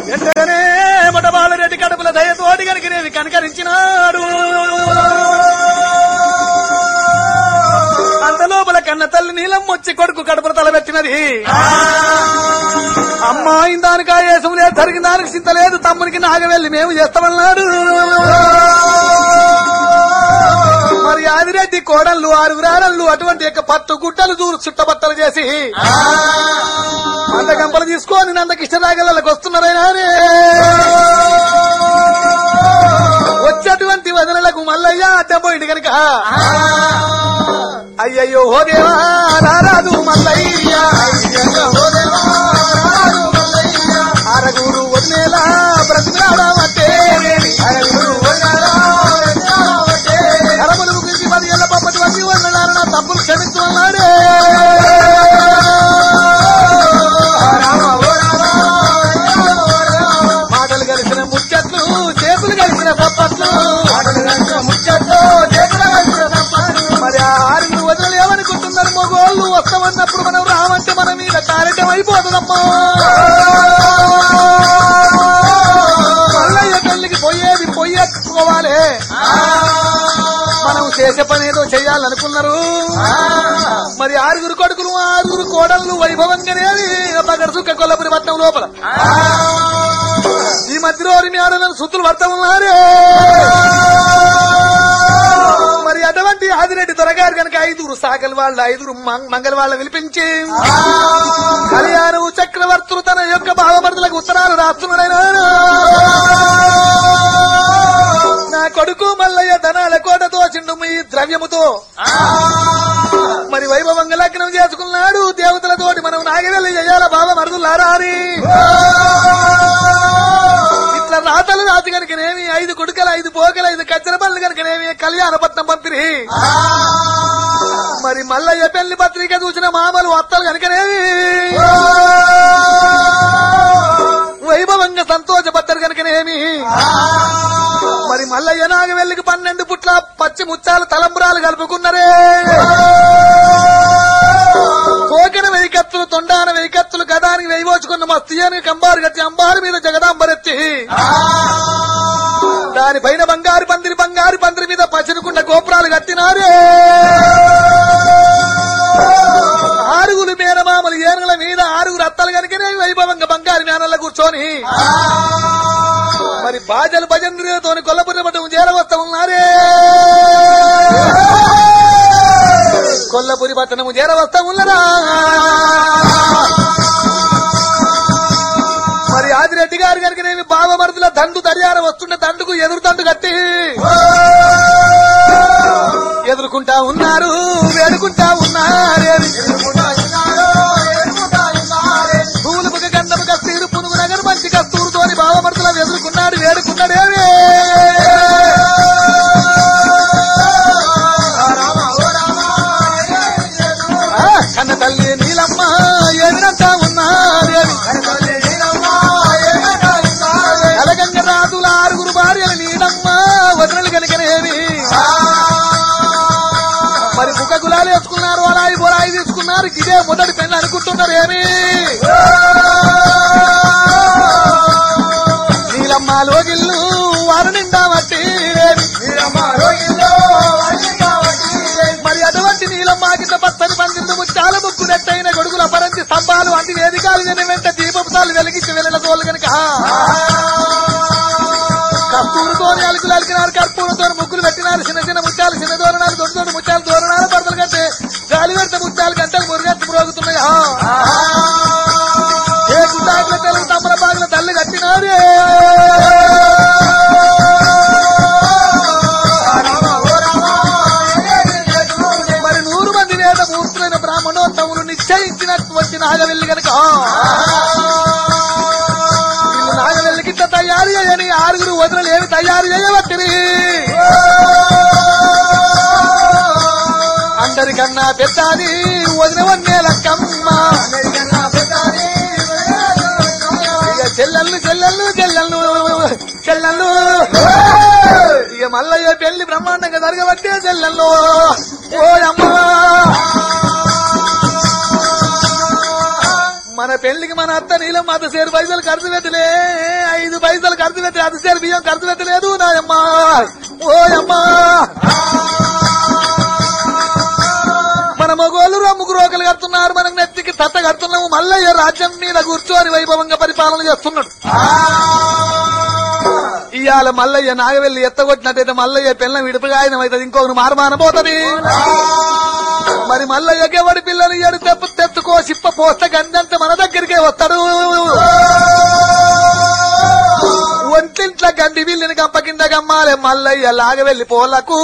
వెంటనే మొట్టబాలరెడ్డి కడుపుల దయతోటి కనుకనేవి కనకరించినాడు. అంత లోపల కన్న తల్లి నీలం వచ్చి కొడుకు కడుపుల తలబెట్టినది. అమ్మాయి దానికి ఆయేసం లేదు, జరిగిన దానికి చింత లేదు, తమ్మునికి నాగవెల్లి మేము చేస్తామన్నాడు. మరి ఆదిరెడ్డి కోడళ్ళు 6 ఆడళ్ళు అటువంటి యొక్క పట్టు గుడ్డలు దూరు చుట్టబట్టలు చేసి అందగంపలు తీసుకొని నందకిష్టరాగలకు వస్తున్నారైనా వచ్చేటువంటి వదనలకు మల్లయ్య అడ్డపోయింది కనుక అయ్యయ్యో ఓ దేవా రారాదు మల్లయ్య, అరగూరు వదిలేలా బ్రతిమలాడమంటే కరములు గురించి 10 ఏళ్ల పప్పటి వచ్చి వదలారు నా తప్పులు క్షమిస్తున్నాడే. మాటలు కలిసిన ముచ్చట్లు, చేతులు కలిసిన పప్పట్లు, మరి ఆ 6 వదలు ఏమనుకుంటున్నారు మగోళ్ళు? వస్తామన్నప్పుడు మనం రావంటే మన మీద కార్యక్రమం అయిపోతుందమ్మా. మల్లయ్య తల్లికి పోయేది పోయేసుకోవాలి, మనం చేసే పని ఏదో చెయ్యాలనుకున్నారు. మరి 6 కొడుకులు 6 కోడళ్ళు వైభవంగానేవి బగర్సుక్క కొల్లపురి పట్నం లోపల ఈ మధ్యలో ఆడలను సుత్తులు పడతా ఉన్నారే. మరి అటువంటి ఆదిరెడ్డి దొరగారు కనుక 5 సాకలి వాళ్ళ 5 మంగళ వాళ్ళ విలిపించి కళ్యాణం చక్రవర్తులు తన యొక్క భావమరుదులకు ఉత్తరాలు రాస్తున్నాడైనా నా కొడుకు మల్లయ్య ధనాల కోటతో చిండు ఈ ద్రవ్యముతో మరి వైభవంగా లగ్నం చేసుకున్నాడు. దేవతలతోటి మనం నాగవెల్లి చేయాల భావమరుదులారా అని ఇట్లా రాతలు రాతి కనుకనేమి 5 కొడుకలు 5 పోకలు 5 కచ్చర పనులు కనుకనేమి కళ్యాణపట్నం పంపిణీ. మరి మల్లయ్య పెళ్లి పత్రిక చూసిన మామలు అత్తలు కనుకనేవి వైభవంగా సంతోషపడ్డారు కనుకనేమి మరి మల్లయ్య నాగవెల్లికి 12 పుట్ల పచ్చి ముచ్చాలు తలంబరాలు కలుపుకున్నారే. పోకిన 1000 కత్తులు, తొండాన 1000 కత్తులు, గదానికి వేయవోచుకున్న మస్తీయని కంబారు కట్టి అంబారు మీద జగదాంబరెత్తి దానిపైన బంగారు పందిరి మీద పచ్చనికుండ గోపురాలు కట్టినారే. 6 మేనమామలు ఏనుగుల మీద 6 అత్తలు కనుకనే వైభవంగా బంగారు మేనల్లో కూర్చొని మరి బాజలు భజంద్రితో కొల్లపురి పట్టం చేరవస్తా ఉన్నారే. కొల్లపురి పట్టణము చేరవస్తా ఉన్నరా. మరి ఆదిరెడ్డి గారు కనుకనేమి బావమరుదుల దండు దర్యార వస్తుండే దండుకు ఎదురు దండు కట్టి ఎదుర్కొంటా ఉన్నారు, వేడుకుంటా ఉన్నారు. పూలుపుక గంధము కస్తీరు పునుగు నగరు మంచి కస్తూరుతోని బావమరుదుల ఎదుర్కొన్నాడు, వేడుకున్నాడేవి. కన్న తల్లి నీలమ్మ ఏమినంతా ఉన్నారు. అలగంగ రాజుల 6 భార్యలు నీలమ్మ వదనలు కనుకనేవి మరి ముఖ గులాలు వేసుకున్నారు, అలాయి బొరాయి తీసుకున్నారు. ఇదే మొదటి పెళ్లి అనుకుంటున్నారు ఏమి. నీలమ్మ లోగిల్లు వారు నిండా వట్టి మరి అటువంటి నీలమ్మ కింద పచ్చని పందిళ్ళు ముచ్చాల ముక్కు నెట్టయిన గొడుగుల పరంచి స్తంభాలు వంటి వేదికలు వెంట దీపపుతాలు వెలిగించి వెళ్ళిన తోలు కనుక కస్తూరుతోని అలుకులు అలికినారు, కర్పూరంతో ముగ్గులు పెట్టినారు. చిన్న చిన్న ముత్యాలు, చిన్న దూరణాలు, దొడ్డు దొడ్డు ముత్యాలు, దూరణాలు పడతలు కంటే గాలి పెడితే ముత్యాలు గంటలు మురుగెత్తు మ్రోగుతున్నాయి. ఏ గుడ్డాకుల తెలుగు తమ్మల బాగుల తల్లి కట్టినారే. మరి 100 మంది వేద మూర్తులైన బ్రాహ్మణోత్తములు నిశ్చయించినటువంటి నాగవెల్లి కనుక నాగవెల్లికి తయారు చేయని 6 వదనలు ఏమి తయారు చేయబట్టి అందరికన్నా పెద్దాది వదిన వన్నే లక్కమ్మ. ఇక చెల్లెళ్ళు చెల్లెళ్ళు చెల్లెళ్ళు చెల్లెళ్ళు ఇక మల్లయ్య పెళ్లి బ్రహ్మాండంగా జరగబట్టే చెల్లెళ్ళు. ఓ అమ్మ మన పెళ్లికి మన అత్త నీలం అత సేరు పైసలు ఖర్చు పెట్టలే 5 పైసలు ఖర్చు పెట్టి అత సేరు బియ్యం ఖర్చు పెట్టలేదు నాయమ్మా ఓ అమ్మా మన మగోళ్ళు రమ్ముకు రోకలు కడుతున్నారు మనకు నెత్తికి తట్ట కడుతున్నాము మల్లయ్య రాజ్యం మీద కూర్చొని వైభవంగా పరిపాలన చేస్తున్నాడు ఇవాళ మల్లయ్య నాగవెల్లి ఎత్తగొట్టినట్టయితే మల్లయ్య పిల్ల విడిపిగాయనం అవుతుంది ఇంకొకరు మారమాన పోతుంది మరి మల్లయ్యకి ఎవడి పిల్లలు ఎడు తెచ్చుకో చిప్ప పోస్తే గంజంత మన దగ్గరికే వస్తాడు ఒంటింట్ల గండి వీళ్ళని గంప కింద గమ్మాలే మల్లయ్య లాగవెల్లి పోలకు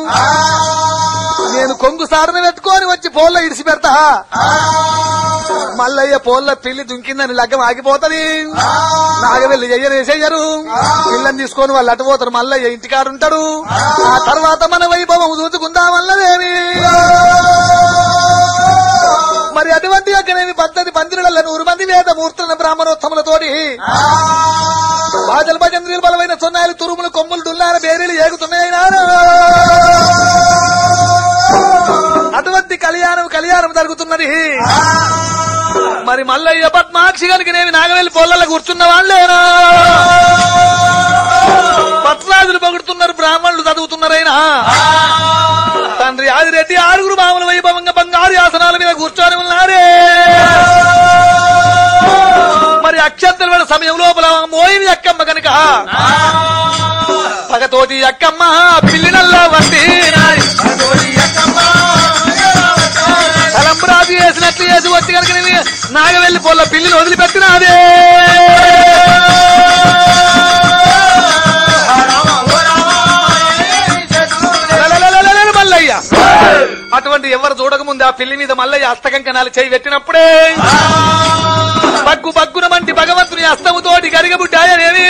నేను కొంగు సారని పెట్టుకొని వచ్చి పోల్ల ఇడిచి పెడతా మల్లయ్య పోల్ల పిల్లి దుంకిందని లగ్గం ఆగిపోతది నాగవెల్లి చెయ్యరు పిల్లని తీసుకొని వాళ్ళు అటు పోతారు మల్లయ్య ఇంటికాడుంటాడు ఆ తర్వాత మన వైభవం చూసుకుందామన్నదేమి మరి అటువంటి యొక్కనేమి పద్ధతి పందిరుల 100 మంది వేద మూర్తుల బ్రాహ్మణోత్తములతోటి బాజల భజంద్రీలు బలమైన సొన్నాయిలు తురుములు కొమ్ములు దుల్లార బేరీలు ఏగుతున్నాయినా అటువంటి కళ్యాణం జరుగుతున్నది మరి మల్లయ్య పద్మాక్షి గనికినేమి నాగవెల్లి పొల్లల్లో కూర్చున్న వాళ్ళేనా పత్రాజులు పొగుడుతున్నారు బ్రాహ్మణులు చదువుతున్నారైనా తండ్రి ఆదిరెడ్డి 6 మామూల వైభవంగా బంగారు ఆసనాల మీద కూర్చొని ఉన్నారే మరి అక్షంతల వేళ సమయం లోపల మోయిని అక్కమ్మ కనుక పగతోటి అక్కమ్మ పిల్లినల్లా వంటి తలంబరాజు వేసినట్లు వేసి వచ్చి కనుక నాగవెల్లి పొల్ల పిల్లిని వదిలిపెట్టినాదే మల్లయ్య అటువంటి ఎవరు చూడకముందు ఆ పిల్లి మీద మల్లయ్య హస్తకంకణాలు చేయి పెట్టినప్పుడే బగ్గున మంటి భగవంతుని హస్తముతోటి గరిగబుడ్డాయనేవి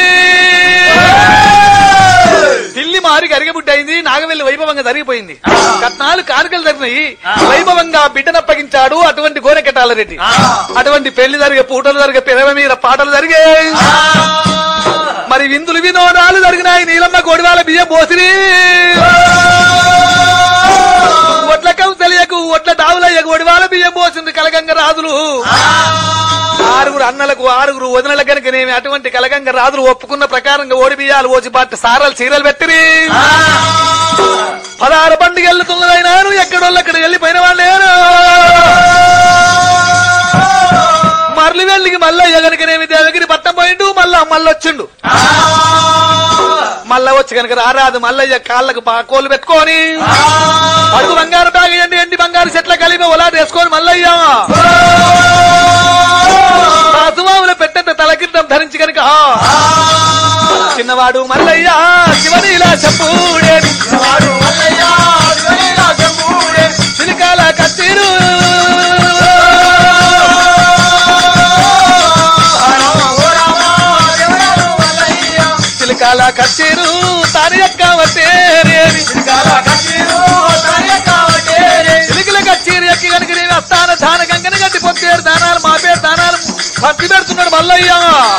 పిల్లి మారి గరిగబుడ్డైంది నాగవెల్లి వైభవంగా జరిగిపోయింది కట్నాలు కానుకలు జరిగినాయి వైభవంగా బిడ్డనప్పగించాడు అటువంటి గోనెకటాల రెడ్డి అటువంటి పెళ్లి జరిగే పూటలు జరిగే పెదవ మీద పాటలు జరిగే మరి విందులు వినోదాలు జరిగినాయి నీలమ్మ గోడివాల బియ్యం పోసిరి ఒట్ల కౌసల్యకు ఒట్ల దావులయ్యకు ఒడివాల బియ్యం పోసింది కలగంగ రాజులు 6 అన్నలకు 6 వదినల కనుకనేమి అటువంటి కలగంగ రాజులు ఒప్పుకున్న ప్రకారంగా ఓడి బియ్యాలు ఓచి పాటి సారాలు చీరలు పెట్టిరి 16 బండికి వెళ్తున్నదైనాను ఎక్కడోళ్ళక్కడ వెళ్ళిపోయిన వాళ్ళేనా మరలి వెళ్ళికి మల్లయ్య కనుకనేమి దేవగిరి పట్టం పోయిండు మళ్ళొచ్చిండు మళ్ళా వచ్చి కనుక రారాదు మల్లయ్య కాళ్ళకు కోలు పెట్టుకొని అడుగు బంగారు తాగండి ఎండి బంగారు చెట్ల కలిపి ఒలాట వేసుకొని మల్లయ్య సుమాములు పెట్టంత తలకింతం ధరించి కనుక చిన్నవాడు మల్లయ్య శివనీలా చెప్పుడే చిలికాల కత్తిరు చిలికాల కత్తిరు తాని యొక్క చిలికల కచ్చీరు ఎక్కి కనుక నేను అస్తాన దాన గంగని గట్టి పొత్తేరు దానాలు మా పేరు దానాలు పత్తి పెడుతున్నాడు మల్లయ్య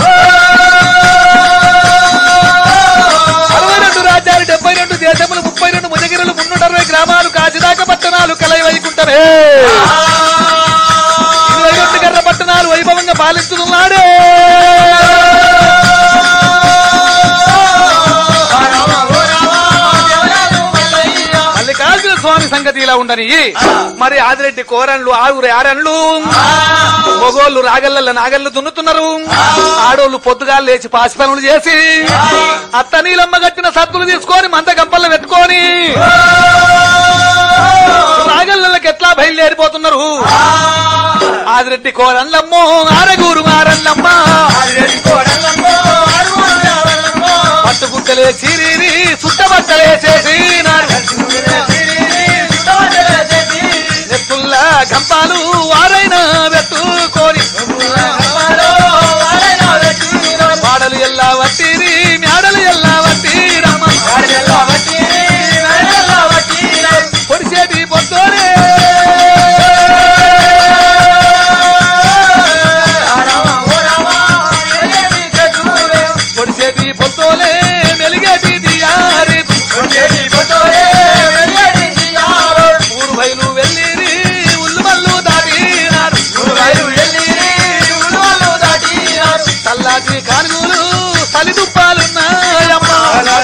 62 రాజ్యాలు 72 దేశములు 32 ముదగిరులు 360 గ్రామాలు కాచిదాక పట్టణాలు కలయి వైకుంఠమే 22 గర్ర పట్టణాలు వైభవంగా పాలిస్తున్నాడే స్వామి సంగతి ఇలా ఉండని మరి ఆదిరెడ్డి కోరన్లు 6 ఆరన్లు మొగోళ్ళు రాగళ్ళ నాగళ్ళు దున్నుతున్నారు ఆడోళ్ళు పొద్దుగా లేచి పాసి పనులు చేసి అత్త నీలమ్మ కట్టిన సత్తులు తీసుకొని మంద గంపల్లో పెట్టుకొని రాగళ్ళకి ఎట్లా బయలుదేరిపోతున్నారు ఆదిరెడ్డి కోరన్లమ్మో ఆరగూరు మారన్నమ్మ పట్టుగుట్టలే సిరి సుట్టబట్టలే చేసి నెత్తుల్లా గంపాలు వారైనా పెట్టుకొని పాడలు ఎల్లా వట్టిరి మేడలు ఎల్లా వట్టి రామ పొడిసేటి పొద్దునే పొడిసేటి పొద్దులే మెలిగేటి దియారి ఊరు బయలు వెళ్ళిరి ఉల్లు మల్లు దాటినారు నాటి కానుగోలు తల్లిదుప్పాలున్నాయమ్మా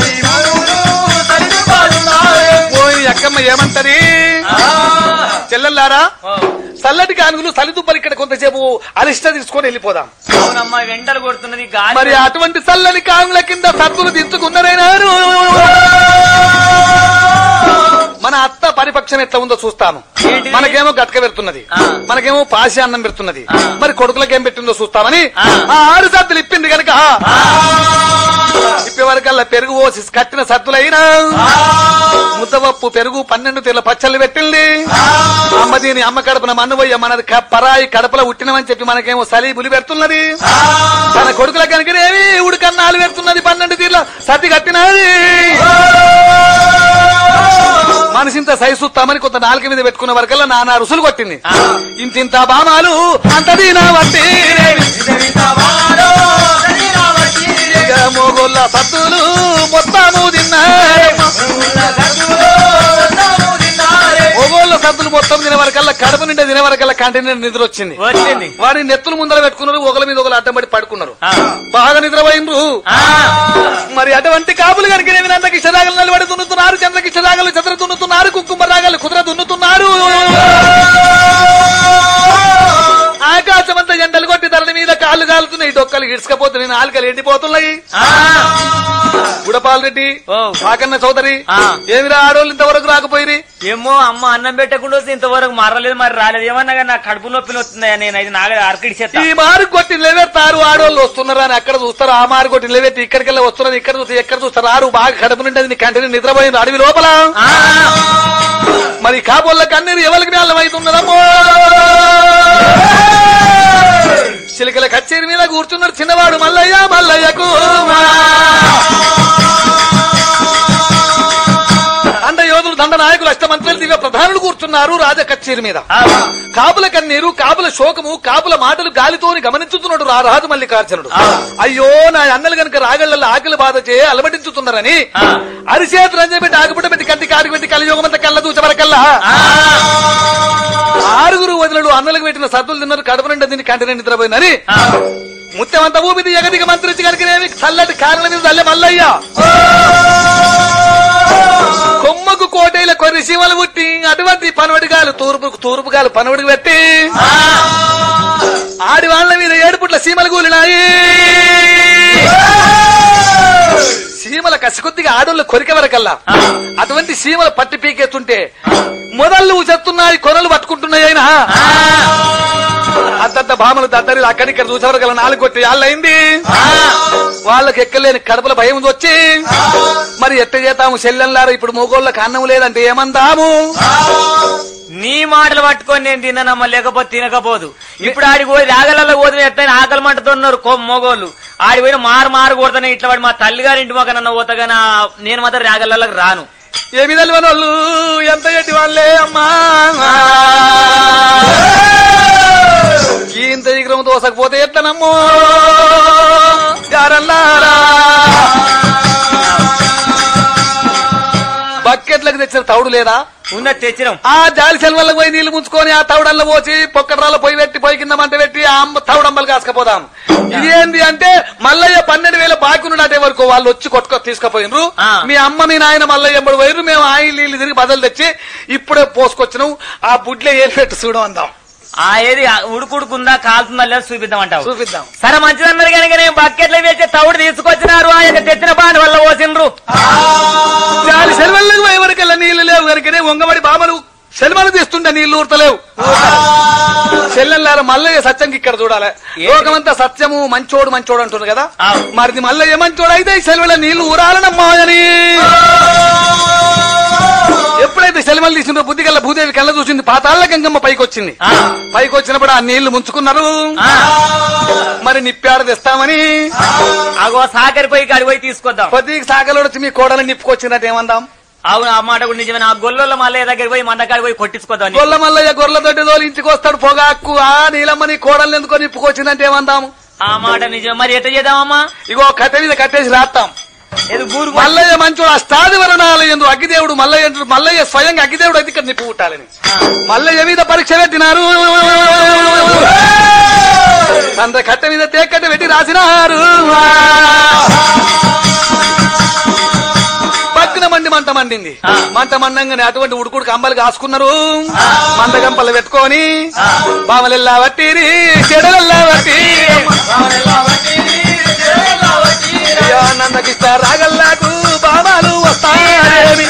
పోయి అక్కమ్మ ఏమంటది చెల్లెల్లారా చల్లటి కానుగులు తల్లిదుప్పలు ఇక్కడ కొంతసేపు అరిష్ట తీసుకొని వెళ్ళిపోదాం. అవునమ్మా వెంటలు కొడుతున్నది మరి అటువంటి చల్లని కానుగుల కింద సత్తులు దించుకున్నారైనారు. మన అత్త పరిపక్షం ఎట్లా ఉందో చూస్తాము. మనకేమో గట్క పెడుతున్నది, మనకేమో పాసి అన్నం పెడుతున్నది, మరి కొడుకులకేం పెట్టిందో చూస్తామని ఆ 6 సత్తులు ఇప్పింది కనుక ఇప్పే వరకల్లా పెరుగు పోసి కట్టిన సత్తులైనా ముద్దపప్పు పెరుగు 12 తీర్ల పచ్చళ్ళు పెట్టింది. అమ్మ దీని అమ్మ కడుపున మన్నుపోయ్య మనది పరాయి కడపలో ఉట్టినమని చెప్పి మనకేమో సలి బులి పెడుతున్నది. తన కొడుకుల కనుకనేవి ఉడికన్నాలు పెడుతున్నది. 12 తీర్ల సత్తి కట్టినది. మనిషింత సైసుతామని కొంత నాలుక మీద పెట్టుకున్న వరకల్లా నానా రుసులు కొట్టింది. ఇంతింత బామాలు అంత దీనా వట్టి మోగోళ్ళ సత్తులు మొత్తము తిన్నారు. మొగోళ్ళ సత్తులు మొత్తం తినే వరకల్లా కడుపు నిండా తినే వరకల్లా కంటిన్యూ నిద్ర వచ్చింది. వారి నెత్తులు ముందర పెట్టుకున్నారు, ఒకళ్ళ మీద ఒకళ్ళు అడ్డం పడి పడుకున్నారు. బాగా నిద్రపోయినరు. మరి అటువంటి కాపులు కనుక నందకి ఇష్టరాగలు నిలబడి దున్నుతున్నారు, చంద్రకి ఇష్టరాగలు చంద్ర దున్నుతున్నారు, కుంకుమ రాగాలు కుదుర దున్నుతున్నారు. ఆకాశమంతా ఎండలు కొట్టి ధరల మీద కాళ్ళు కాలుతున్నాయి, డొక్కలు గిడ్చుకపోతున్నాయి, నాలుకలు ఎండిపోతున్నాయి. గుడపాల్ రెడ్డి కాకన్న చౌదరి ఏమిరా ఆడోళ్ళు ఇంతవరకు రాకపోయి? ఏమో అమ్మ అన్నం పెట్టకుండా ఇంతవరకు మరలేదు, మరి రాలేదు. ఏమన్నా నా కడుపు నొప్పి వస్తుందా? నేనైతే నాగ అరకిడిచేస్తా. ఈ మారు కొట్టి నిలబెడతారు ఆడోళ్ళు వస్తున్నారా అని అక్కడ చూస్తారు, ఆ మారు కొట్టి నిలబెట్టి ఇక్కడికెళ్ళి వస్తున్నారు, ఇక్కడ చూస్తే ఎక్కడ చూస్తారు. ఆరు బాగా కడుపు నిండి కంటిన్యూ నిద్రపోయింది అడవి లోపల. మరి కాబోళ్ళ కన్నీరు ఎవరికి జ్ఞానం అవుతున్నదమ్మో. చిలకల కచ్చేరి మీద కూర్చున్నాడు చిన్నవాడు మల్లయ్య. మల్లయ్యకు అండ యోధులు దండ నాయకులు అష్టమంత్రులు దివ్య ప్రధానులు కూర్చున్నారు రాజ కచ్చేరి మీద. కాపుల కన్నీరు, కాపుల శోకము, కాపుల మాటలు గాలితోని గమనించుతున్నాడు రారాజు మల్లికార్జునుడు. అయ్యో నా అన్నలు గనక రాగళ్లలో ఆకలి బాధ చే అలమటించుతున్నారని అరిచేతులు రంజపెట్టి ఆకుపుట పెట్టి కంటి కాడికి పెట్టి కలియోగమంతా కళ్ళ దూచవరకల్లా 6 వదిలలు అన్నలకు పెట్టిన సద్దులు తిన్నారు, కడుపు నిండా దీన్ని కంటి నిండి నిద్రపోయిందని ముత్యమంతా ఊపిది ఎగదిగా మంత్రించి కనుకనేవి చల్లటి కారణం మీద తల్లే మల్లయ్య. కొమ్మకు కోటైల కొన్ని సీమలు పుట్టి అటువంటి పనవడిగాలు తూర్పుగాలు పనవడికి పెట్టి ఆడి వాళ్ళ మీద 7 పుట్ల సీమలు కూలినాయి. సీమల కసికొద్దిగా ఆడోళ్ళు కొరిక వరకల్లా అటువంటి సీమల పట్టి పీకెత్తుంటే మొదళ్ళు చెప్తున్నాయి, కొనలు పట్టుకుంటున్నాయి. అయినా అంతంత భామలు దద్దరి అక్కడిక్కడ చూసేవరకల్లా 4 కొట్టి ఆళ్ళయింది. వాళ్ళకి ఎక్కలేని కడుపుల భయం వచ్చి మరి ఎట్ట చేతాము చెల్లెల్లారు, ఇప్పుడు మొగోళ్ళకి అన్నం లేదంటే ఏమందాము? నీ మాటలు పట్టుకొని నేను తిన్నానమ్మా, లేకపోతే తినకపోదు. ఇప్పుడు ఆడికి పోయి రాగలలో పోతే ఎట్టయినా ఆకలి మంటతున్నారు మొగోళ్ళు. ఆడిపోయిన మారు కొడతానే ఇట్లా వాడు మా తల్లిగారి ఇంటి మొక్క నన్న పోతాగా నేను మాత్రం రాగలలకు రాను. ఏమి తెలియని వాళ్ళు ఎంత ఎట్టి వాళ్ళే అమ్మా. ఇంత విగ్రహం దోసకపోతే ఎట్లనమ్మో గారల్లారా. బకెట్లకు తెచ్చిన తౌడు లేదా? ఉన్నది తెచ్చినాం. ఆ జాలి సెల్వల్లకు పోయి నీళ్లు ముంచుకొని ఆ తౌడల్లో పోసి పొక్కడ్రాల్లో పోయి పెట్టి పోయి కింద మంట పెట్టి ఆ తౌడంబలు కాసుకపోదాం. ఇదేంది అంటే మల్లయ్య 12,000 బాకీ ఉన్నట్టే వరకు వాళ్ళు వచ్చి కొట్టుకో తీసుకుపోయినరు. మీ అమ్మ మీ నాయన మల్లయ్య ఎంబడి పోయినరు. మేము ఆయిల్ నీళ్లు తిరిగి బదులు తెచ్చి ఇప్పుడే పోసుకొచ్చినాం. ఆ బుడ్లే ఏలు పెట్టి చూడం అందాం. ఆ ఏది ఉడుకుడుకుందా కాలుతుందా లేదా చూపిద్దామంటావు? చూపిద్దాం. సరే మంచిదన్నారు కనుక నేను బకెట్లో వేసి తౌడు తీసుకొచ్చినారు. ఆయన తెచ్చిన బాని వల్ల పోసిండ్రు. గాలి సెలవులకు ఎవరికల్లా నీళ్లు లేవు కనుకనే వంగబడి బామలు సెలవులు తీస్తుంటే నీళ్లు ఊరతలేవు. చెల్లెల్లారు మల్లయ్య సత్యంకి ఇక్కడ చూడాలి. లోకమంతా సత్యము మంచోడు మంచోడు అంటున్నారు కదా, మరి మల్లయ్య మంచోడు అయితే సెలవుల నీళ్లు ఊరాలనమ్మా అని ఎప్పుడైతే సెలవులు తీసిందో బుద్ధి కల్లా భూదేవి కళ్ళ చూసింది. పాతాళ్ళ గంగమ్మ పైకి వచ్చింది. పైకి వచ్చినప్పుడు ఆ నీళ్లు ముంచుకున్నారు. మరి నిప్పాడ తెస్తామని అగో సాకరి పైకి అడిపోయి తీసుకొద్దాం. కొద్దిగా సాగలో వచ్చి మీ కోడలు నిప్పుకొచ్చినట్టు ఏమందాం? అవును, ఆ మాట కూడా నిజమే. ఆ గొల్ల మల్లయ్య దగ్గర పోయి మండకాడి పోయి కొట్టించుకోద్దాం. గొల్ల మల్లయ్య గొర్రెలతోటి తోలి ఇంటికి వస్తాడు పొగాకు. ఆ నీలమ్మని కోడల్ని ఎందుకో నిప్పుకొచ్చిందంటే ఏమందాము? ఆ మాట నిజమే. మరి ఎట్ట చేద్దామమ్మా? ఇగో కట్టె మీద కట్టేసి రాస్తాం. మల్లయ్య మంచోడు అష్టాది వరణాలు ఎందు అగ్గిదేవుడు మల్లయ్య. మల్లయ్య స్వయంగా అగ్గిదేవుడు అయితే ఇక్కడ నిప్పు పుట్టాలని మల్లయ్య మీద పరీక్ష పెట్టినారు. తండ్రి కట్ట మీద తేకట్ట పెట్టి రాసినారు. పక్కన మంట మండింది. మంట మండంగానే అటువంటి ఉడుకుడు కంబలు కాసుకున్నారు. మంట గంపలు పెట్టుకొని బామలెల్లా వట్టిరి చెడలెల్లా వట్టి నందకిష్ట రాగల్లాకు బామాలు వస్తాయి.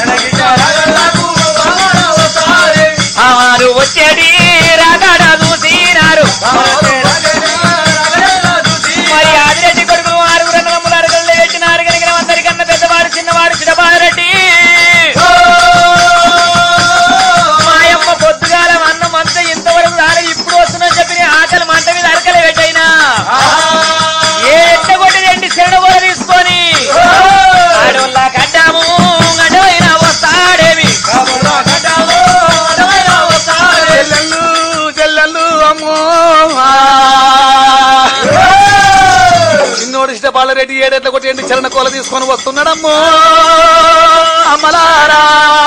వచ్చేది రాగాడ చూసినారు. మరి ఆదిరెడ్డి కొడుకులు 6 అన్నదమ్ములు అరగలు పెట్టినారు. కనుక అందరికన్నా పెద్దవాడు చిన్నవాడు చిన్నబారెడ్డి. మాయమ్మ పొద్దుగాల అన్నం అంతా ఇంతవరకు రాలే, ఇప్పుడు వస్తుందని చెప్పి ఆకలి మంట మీద అరకలు పెట్టైనా ఏ ఎట్టగొట్టి 2 శరణ కూడా తీసుకొని ఆడోళ్ళ కట్టాము గడ్డమైనా వస్తాడేవి. చిన్నోడు ఇష్టపాలరెడ్డి 7 ఎట్ల కొట్టి 2 చరణ కోల తీసుకొని వస్తున్నాడమ్మో. అమ్మలారా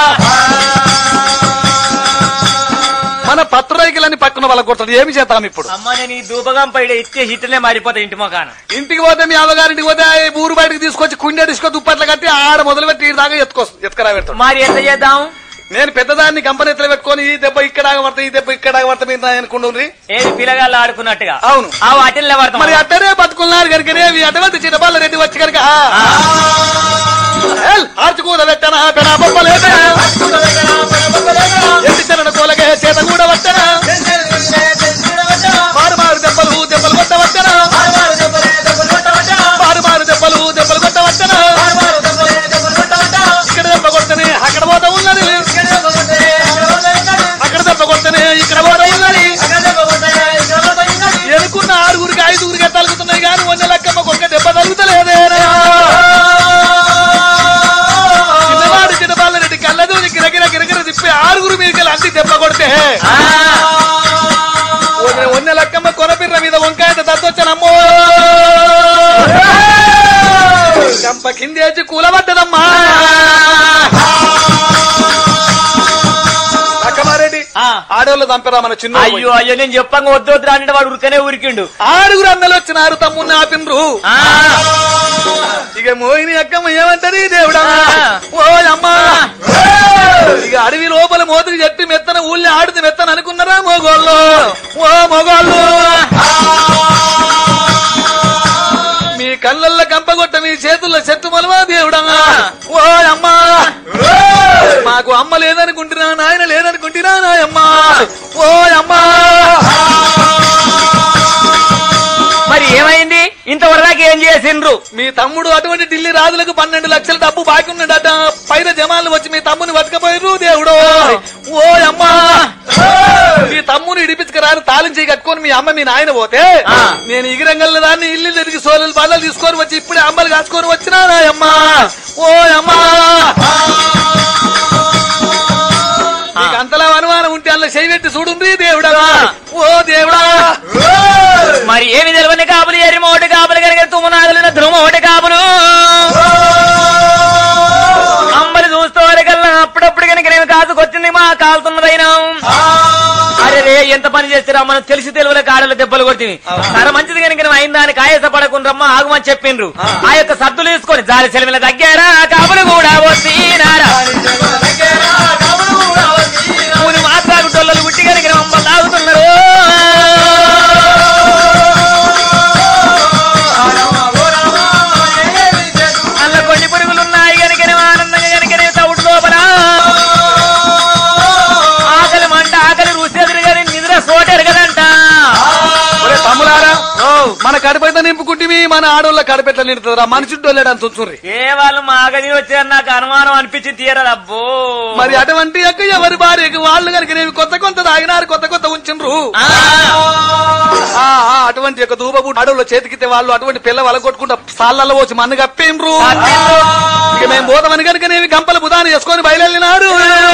మన పత్రైకిలని పక్కన వాళ్ళ కొడతాడు. ఏమి చేద్దాం ఇప్పుడు? అమ్మ నేను ఈ దూపగం పైడ ఇచ్చే హిట్లే మారిపోతా ఇంటి మొకాన. ఇంటికి పోతే మీ అమ్మగారింటికి పోతే ఊరు బయటకు తీసుకొచ్చి కుండె డిస్కో దుప్పట్లు కట్టి ఆడ మొదలు పెట్టి దాకా ఎత్తుకరా పెడతాడు. మరి ఎంత చేద్దాం? నేను పెద్దదాన్ని కంపెనీ ఎత్తులు పెట్టుకొని ఈ దెబ్బ ఇక్కడ పడతా ఈ దెబ్బ ఇక్కడ పడతా మీరు అనుకుంటుంది. ఏది పిల్లగాళ్ళు ఆడుకున్నట్టుగా. అవును ఆ వాటిల్లో పడతాం. మరి అట్టనే బతుకున్నారు కనుక అటువంటి చిన్నపాల రెడ్డి వచ్చి కనుక ఆర్చుకూద పెట్టనా పెనా బొబ్బలేదా ఎట్టి చరణ కోలగే చేత కూడా వచ్చనా మారు దెబ్బలు కొట్టవచ్చనా మారు దెబ్బలు కొట్టవచ్చనా ఇక్కడ దెబ్బ కొట్టనే అక్కడ పోతా ఉన్నది అక్కడ దెబ్బ కొట్టనే ఇక్కడ పోతా ఉన్నది ఎనుకున్న 6గురికి 5గురిగా తలుగుతున్నాయి కానీ 1 లెక్కమ్మ ఒక్క దెబ్బ తలుగుతలేదేనా చిన్నవాడు చిన్నపాలరెడ్డి కళ్ళదూరి గిరగిర తిప్పి 6గురు మీదకి అంటి దెబ్బ కొడితే 1 లెక్కమ్మ కొనపిర్ర మీద వంకాయ దద్దొచ్చానమ్మో కంప కిందేసి కూలబడ్డదమ్మా. అక్కమారెడ్డి ఆడవాళ్ళు చంపరా మన చిన్న. అయ్యో నేను చెప్పంగా వద్దు అంటే వాడు ఉరికనే ఉరికిండు. 6గురు అన్నలు వచ్చినారు తమ్ముడిని ఆపిన్రు. ఇక మోహిని అక్కమ్మ ఏమంటది దేవుడా ఓ అమ్మా ఇక అడవి లోపల మోతికి చెప్పి మెత్తన ఊళ్ళని ఆడితే మెత్తన అనుకున్నారా మోగోళ్ళు? ఓ మోగోళ్ళు మీ కళ్ళల్లో కంపగొట్ట మీ చేతుల్లో చెట్టు మలవా దేవుడా ఓ అమ్మా మాకు అమ్మ లేదనుకుంటున్నా నాయన లేదనుకుంటున్నా నాయమ్మా ఓ అమ్మా. మరి ఏమైంది ఇంతవరకు ఏం చేసిండ్రు? మీ తమ్ముడు అటువంటి ఢిల్లీ రాజులకు 12 లక్షల డబ్బు బాకీ ఉన్నాడట. పైన జమాలు వచ్చి మీ తమ్ముని బతకపోయారు దేవుడు ఓ అమ్మా. మీ తమ్ముని ఇడిపించుకురాని తాళం చేయి కట్టుకొని మీ అమ్మ మీ నాయన పోతే నేను ఇగిరంగల్ దాన్ని ఇల్లు తిరిగి సోలు బాధలు తీసుకొని వచ్చి ఇప్పుడే అమ్మలు కాసుకొని వచ్చినా నాయమ్మా ఓ అమ్మా. నీకు అంతలా అనుమానం ఉంటే అందులో చేయబెట్టి చూడుంది దేవుడా ఓ దేవుడా. మరి ఏమి తెలియని కాపులు ఎరి మోటి కాపులు కనుక తుమ్మనాగలిన ధ్రుమ ఒకటి కాపులు అమ్మలు చూస్తేకల్లా అప్పుడప్పుడు కనుక నేను కాసుకొచ్చింది మా కాలుతున్నదైనా అరే రే ఎంత పని చేస్తారా మనం తెలిసి తెలుగుల కాడలు దెబ్బలు కొట్టింది. సరే మంచిది కనుక అయిందానికి ఆయాస పడకుండా ఆగమని చెప్పిండ్రు. ఆ యొక్క సద్దులు తీసుకొని జాలి సెలవుల దగ్గర కాపులు కూడా వచ్చినారా మాట్లాడుటోళ్ళు గుట్టి కనుక మమ్మల్ని తాగుతున్నారు. అలా కొన్ని పురుగులున్నాయి కనుకనే ఆనందంగా కనుకనే తవుడు లోపల ఆకలి మంట ఆకలి రుచి ఎదురు కానీ నిద్ర సోటారు కదంట. తమ్ములారా మన కడుపైతే నింపుకుంటే మన ఆడోళ్ళ కడుపెట్ల నిండుతుందిరా మనిషి డోలేడని తుంచుర్రి. ఏ వాళ్ళు మాగది వచ్చారు నాకు అనుమానం అనిపించి తీయరాదు అబ్బో. మరి అటువంటి యొక్క ఎవరి భార్యకి వాళ్ళు కనుక కొత్త తాగినారు కొత్త ఉంచుండ్రు. అటువంటి యొక్క దూబబు ఆడోళ్ళ చేతికితే వాళ్ళు అటువంటి పిల్ల వల కొట్టుకుంటా సాళ్ళల్లో వచ్చి మన్ను కప్పిండ్రు. ఇక మేము పోతామని కనుక నేవి గంపల బుధాన్ని చేసుకొని బయలుదేరినారు.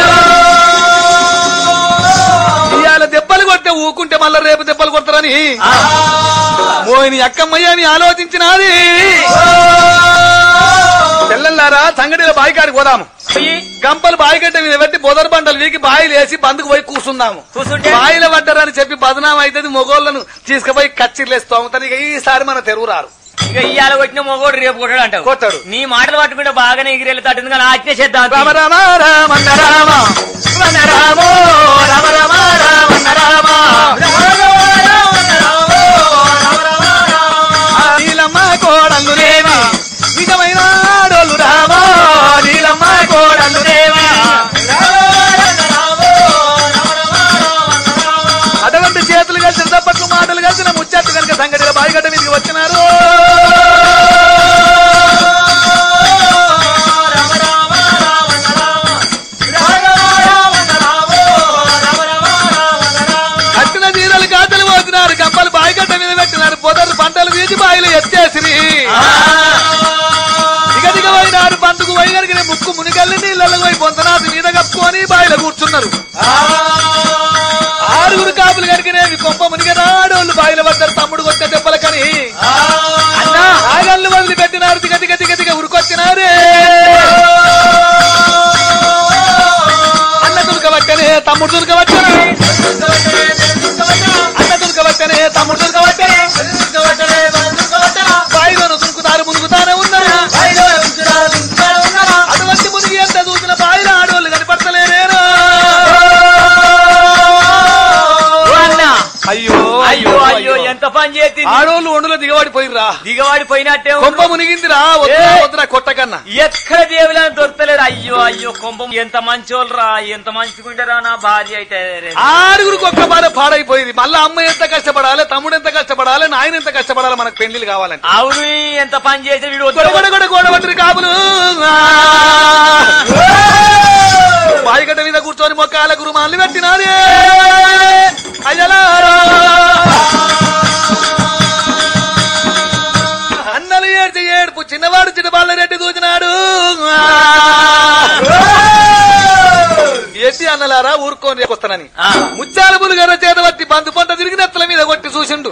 ఇవాళ దెబ్బలు కొట్టే ఊకుంటే మళ్ళా రేపు దెబ్బలు కొడతారని మోహిని అక్కమ్మయ్యని ఆలోచించినది. తెల్లల్లారా సంగడిలో బాయికాడికి పోదాము. గంపలు బాయిగడ్డ మీద పెట్టి బొదరు బండలు వీకి బాయిలు వేసి బందుకు పోయి కూర్చుందాము. బాయిల పడ్డారని చెప్పి బదనాం అయితే మొగోళ్లను తీసుకుపోయి కచ్చిర్లేస్తాము. ఇక ఈసారి మన తెరువు రారు. ఇక ఇవాళ కొట్టిన మొగోడు రేపు కొట్టాడు అంటావు. కొట్టాడు. నీ మాటలు పట్టుకుంటే బాగానే ఎగిరెళ్తాడు. కానీ ఆజ్ఞ చేద్దాం. రామ రామ రామన్న రామ రమ రామో రామ రామ రామన్న రామ నీలమ్మ కోడలునేమా నిజమైన ఆడోళ్ళు రామా నీలమ్మ కోడలునేమా అటువంటి చేతులు కలిసిన తప్పట్లు మాటలు కలిసిన ముచ్చట్లు కనుక సంగతిగా బాయిగడ్డ మీదకి వచ్చినారు. కట్టిన తీరలు గాతలు పోతున్నారు. గంపలు బాయిగడ్డ మీద పెట్టినారు. పొదలు పంటలు వీధి బాయిలు ఎత్తేసిరి. దిగదిగ పోయినారు. బందుకు పోయి కనుక ముక్కు మునిగల్లి నీళ్ళకు పోయి పొంతనాథు మీద కప్పుకొని బాయిలో కూర్చున్నారు. ఆరుగురు కాపులు కనుకనేవి కొంప మునిగనాడోళ్ళు బాయిల పడ్డారు. తమ్ముడు కొట్టే దెబ్బలకని ఆగళ్ళు వదిలిపెట్టినారు. దిగ దిగ దిగ దిగ ఉరికొచ్చినారే. అన్న దుర్గబట్టనే తమ్ముడు దుర్గబట్టనే అన్న దుర్గబట్టనే తమ్ముడు దుర్గబట్టనే బాయిలోను దురుకుతారు మునుగుతానే ఉన్నారు. అటువంటి మునిగి ఎంత చూసిన బాయిల ఆడోళ్ళు కనిపడతలేరేనా. అయ్యో అయ్యో అయ్యో ఎంత పని చేసి ఆడోళ్ళు ఒండులో దిగబడిపోయిర్రా. దిగవాడిపోయినట్టే కొంప మునిగిందిరా. వద్దురా కొట్టకన్నా. ఎక్కడ దేవులని దొరకలేరు. అయ్యో అయ్యో కొంపం ఎంత మంచోళ్ళరా. ఎంత మంచుకుంటారా నా భార్య అయితే. ఆరుగురికి ఒక్క బాధ పాడైపోయింది. మళ్ళా అమ్మ ఎంత కష్టపడాలి, తమ్ముడు ఎంత కష్టపడాలి, నాయన ఎంత కష్టపడాలి మనకు పెళ్లిలు కావాలంటే. అవును ఎంత పని చేసి వీడు గొడవట్రి కాపులు బాయిగడ్డ మీద కూర్చొని మొక్కాల గురుమాన్ని పెట్టినారే. అయ్యలారా అన్నలు ఏడ్చి ఏడుపు చిన్నవాడు చిన్నబాళ్ళ రెడ్డి దూచినాడు. ఎట్టి అన్నలారా ఊరుకోని వస్తానని ముచ్చాల పులుగర చేత పట్టి బంధు పంట తిరిగి నెత్తల మీద కొట్టి చూసిండు.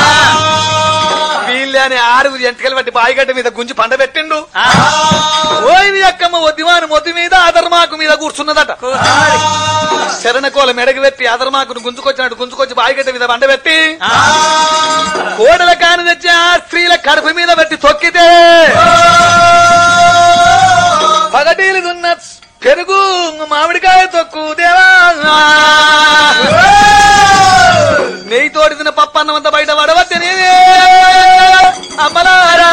వీళ్ళే అని ఆరుగురు ఎంటకలు పట్టి బాయిగడ్డ మీద గుంజి పండ పెట్టిండు. ఓయిని అక్కమ్మ ఒద్దివాను మొద్దు మీద అధర్మాకు మీద కూర్చున్నదట. శరణకోల మెడకు పెట్టి అధర్మాకును గుంజుకొచ్చినట్టు గుంజుకొచ్చి బాయిగడ్డ మీద పండ పెట్టి కోడల కాని తెచ్చి ఆ స్త్రీల కడుపు మీద పెట్టి తొక్కితే పగటీలు దున్న పెరుగు మామిడికాయ తొక్కు దేవా నెయ్యి తోటి తిన్న పప్పు అన్నమంతా బయట పడవద్దు నేనే అమ్మలారా.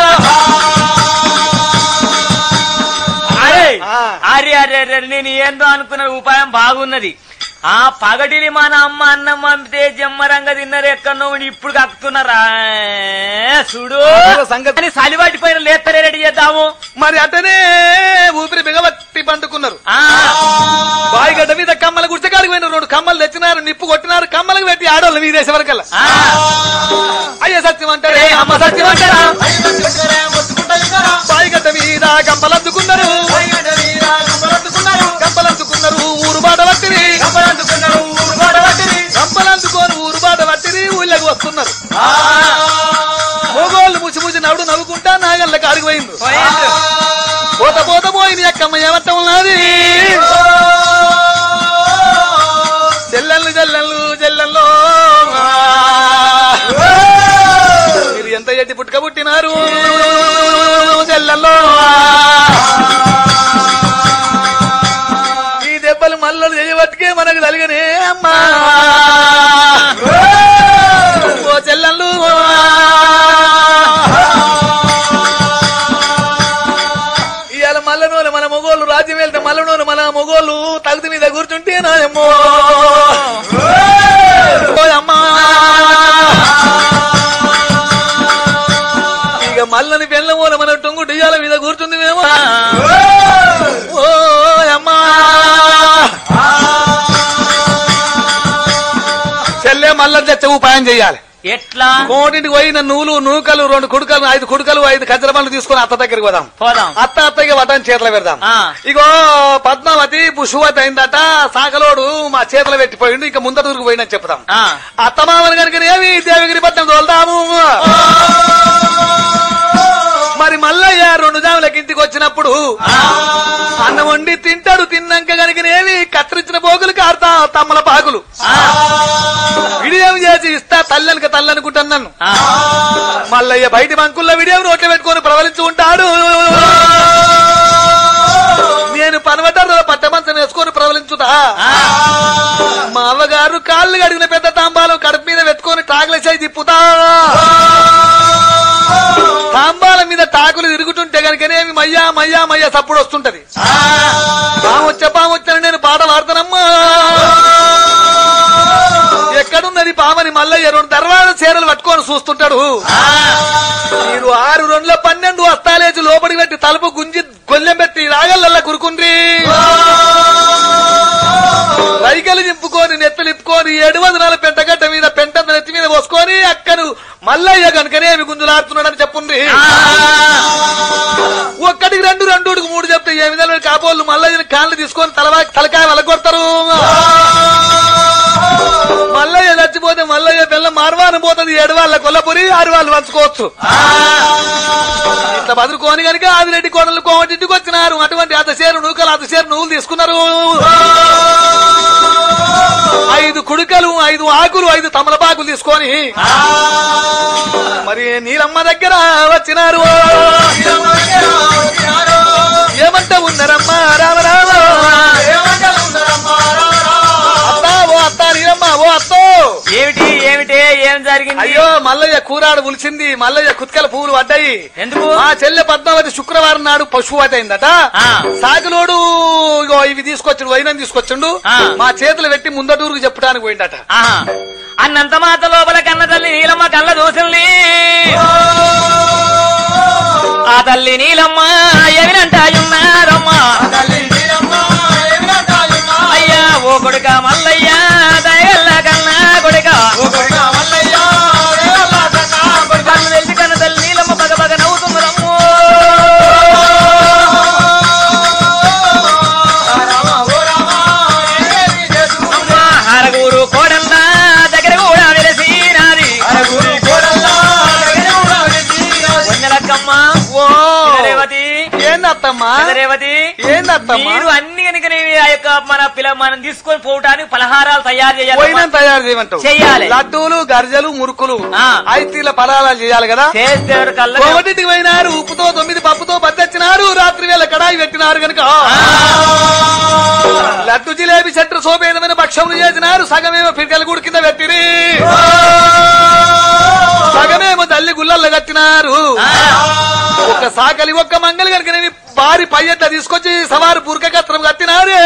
అరే అరే అరే నేను ఏందో అనుకున్న ఉపాయం బాగున్నది. ఆ పగటిని మన అమ్మ అన్నం పంపితే జమ్మరంగా తిన్నారు. ఎక్కడో ఇప్పుడు కక్కుతున్నారా చూడు సంగతి. సలివాటిపైన లేత్తరే రెడీ చేద్దాము. మరి అతనే ఊపిరి బిగబట్టి పండుకున్నారు. బాయిగడ్డ మీద కమ్మల గుర్చకాడికి పోయిన 2 కమ్మలు తెచ్చినారు. నిప్పు కొట్టినారు. కమ్మలకు పెట్టి ఆడోళ్ళు వీరేసే వరకల్లా అయ్యే సత్యం అంటారే అమ్మ సత్యం అంటారా. బాయిగడ్డ మీద కంపలందుకున్నారు. కంపలందుకున్నారు. ఊరు బాట పట్టిరి. కంపలందుకొని ఊరు బాట పట్టిరి. ఊళ్ళకి వస్తున్నారు. మొగోళ్ళు ముసి ముసి నవ్వుడు నవ్వుకుంటా నాగళ్ళ కాడికి పోయింది. పోత పోత పోయింది. అక్కమ్మ ఏమంట ఉన్నది. చెల్లెళ్ళు చెల్లెళ్ళు చెల్లెల్లో మీరు ఎంత ఎట్టి పుట్టుక పుట్టినారు చెల్లెల్లో. ఈ దెబ్బలు మల్లలు చేయబట్టుకే మనకు తలిగనే అమ్మా. ఓ చెల్లెళ్ళు ఇవాళ మల్లనోలు మన మొగోళ్ళు రాజ్యం వెళ్తే మల్లనోలు మన మొగోళ్ళు తగుతి మీద కూర్చుంటే నాయమ్మో అమ్మా. ఇక మల్లని పెళ్ళమూల మన టొంగు డియాల మీద కూర్చుంది మేము. ఓ అమ్మా చెల్లె మల్ల తెచ్చ ఉపాయం చెయ్యాలి. ఎట్లా కోటింటికి పోయిన నూలు నూకలు 2 కుడుకలు 5 కుడుకలు 5 కజ్జర పండ్లు తీసుకుని అత్త దగ్గరికి పోదాం. అత్త అత్తకి వటాన్ని చేతిలో పెడదాం. ఇగో పద్మావతి పుష్పవతి అయిందట. సాకలోడు మా చేతిలో పెట్టిపోయిండు. ఇక ముందర దూరికి పోయినని చెప్తాం. అత్తమామని కనుక ఏమి దేవగిరి పట్నం తోలుతాము. మరి మల్లయ్య 2 జాములకి ఇంటికి వచ్చినప్పుడు అన్నం వండి తింటాడు. తిన్నాక కనుకనేవి కత్తిరించిన పోగులు కారుతా తమ్మల పాకులు విడియం చేసి ఇస్తా తల్లెనక తల్లనుకుంటున్నాను. మల్లయ్య బయటి బంకుల్లో విడియం రోడ్లు పెట్టుకొని ప్రవలించి ఉంటాడు. నేను పనవటారులో పట్టమంచం వేసుకొని ప్రవలించుతా. మా అవ్వగారు కాళ్ళు కడిగిన పెద్ద తాంబాలం కడుపు మీద పెట్టుకొని టాకులేసాయి తిప్పుతా. తాంబాలం మీద టాకులు తిరుగుతుంటే కనుకనేమి మయ్యా మయ్యా మయ్యా సప్పుడు వస్తుంటది. పామొచ్చని నేను పాట పాడతానమ్మా. ఎక్కడున్నది పామని మల్లయ్య 2 దర్వాజ చీరలు పట్టుకొని చూస్తుంటాడు. మీరు 6 2 12 వస్తాలేసి లోపలికి పెట్టి తలుపు గుంజి గొల్లెం పెట్టి రాగల్లల్లా కురుకుండ్రి. రైకలు నింపుకొని నెత్తలిప్పుకొని 7 వదనాల పెంటగడ్డ మీద పెంట నెత్తి మీద పోసుకొని అక్కను మల్లయ్య కనుకనేమి గుంజులాడుతున్నాడని చెప్పుండ్రి. ఒక్కటికి 2 2కి 3 చెప్తే ఏ విధంగా కాపోళ్ళు మల్లయ్యని కాళ్ళు తీసుకొని తలకాయ వలకొడతారు. మల్లయ్య చచ్చిపోతే మల్లయ్య పిల్ల మార్వాన పోతుంది. 7 వాళ్ళ కొల్లపురి 6 వాళ్ళు పంచుకోవచ్చు. ఇట్లా బదులుకోని కనుక ఆదిరెడ్డి కోడలు కోమటింటికి వచ్చినారు. అటువంటి అతసేరు నూకలు అతసేరు నువ్వులు తీసుకున్నారు. 5 కుడుకలు 5 ఆకులు 5 తమలపాకులు తీసుకొని మరి నీలమ్మ దగ్గర వచ్చినారు. ఏమంటా ఉన్నారమ్మా రామరామ అత్తా ఓ అత్తా నీలమ్మ ఓ అత్తో ఏమిటి ఏమిటి ఏం జరిగింది? అయ్యో మల్లయ్య కూరాడు ఉలిసింది. మల్లయ్య కుత్కల పువ్వులు పడ్డాయి. ఎందుకు? మా చెల్లె పద్మావతి శుక్రవారం నాడు పశువతి అయిందట. సాగులోడు ఇవి తీసుకొచ్చిండు వైనం తీసుకొచ్చిండు. మా చేతులు పెట్టి ముందటూరుకు చెప్పడానికి పోయిందట. అన్నంత మాత లోపల కన్న తల్లి నీలమ్మ కళ్ళ దోషుల్ని ఆ తల్లి నీలమ్మ ఏమినంటాయున్నారమ్మా. అయ్యా ఓ కొడుక మల్లయ్య దయగల్ల కన్నా కొడుక కన్ను తెలిసి కన్న తల్లి నీలమ్మ బగ బగ నవ్వుతుందమ్మో. అరగూరు కోడల్లా దగ్గర కూడా వెలసినాది. వందలక్కమ్మ ఓ రేవతి ఏందత్తమ్మా రేవతి ఏందత్తమ్మా మీరు అన్ని కనుక ఆ యొక్క మనం తీసుకొని పోవటానికి పలహారాలు తయారు చేయాలి. తయారు చేయమంటావు చెయ్యాలి. లడ్డూలు గర్జలు మురుకులు 5 తీల పలారాలు చేయాలి కదా. చేస్తే కోమటింటికి పోయినారు. ఉప్పుతో 9 పప్పుతో బద్దెచ్చినారు. రాత్రి వేళ కడాయి పెట్టినారు కనుక లడ్డు జిలేబీ చెట్టు సోపేదమైన భక్షములు చేసినారు. సగమేమో పిరికల గుడి కింద పెట్టిరి. సగమేమో తల్లి గుళ్ళల్లో కట్టినారు. ఒక సాకలి ఒక్క మంగళి కనుక భారీ పయ్యట్ల తీసుకొచ్చి సవారు బుర్కకత్రం కట్టినారే.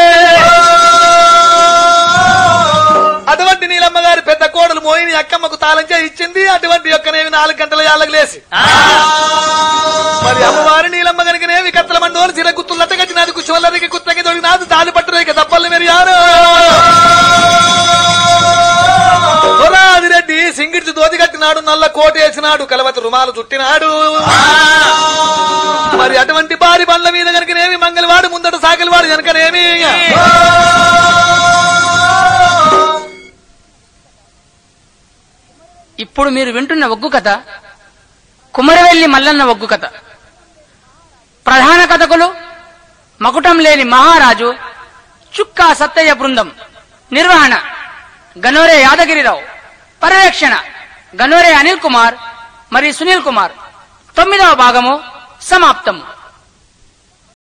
అటువంటి నీలమ్మ గారి పెద్ద కోడలు మోయిని అక్కమ్మకు తాళం చేసి ఇచ్చింది. అటువంటి యొక్కనేవి 4 గంటల యాళ్ళకు లేసి మరి అమ్మవారి నీలమ్మ కనుకనేవి కత్తల మండోలు చిర గుత్తులట్ట కట్టినాది. కుచ్చవల్లరికి కుత్తకి దొరికినాది. దాని పట్టురేక దప్పల్ని మెరియారు. రెడ్డి సింగిడ్చి దోతి కట్టినాడు. నల్ల కోట వేసినాడు. కలవతి రుమాలు చుట్టినాడు. మరి అటువంటి భారీ బండ్ల మీద కనుకనేమి మంగళవాడు ముందట సాగలివాడు కనుకనేమి ఇప్పుడు మీరు వింటున్న ఒగ్గు కథ కుమరవెల్లి మల్లన్న ఒగ్గు కథ. ప్రధాన కథకులు మకుటం లేని మహారాజు చుక్కా సత్తయ్య బృందం. నిర్వహణ గనోరే యాదగిరిరావు. పర్యవేక్షణ గనోరే అనిల్ కుమార్ మరియు సునీల్ కుమార్. 9వ భాగము సమాప్తము.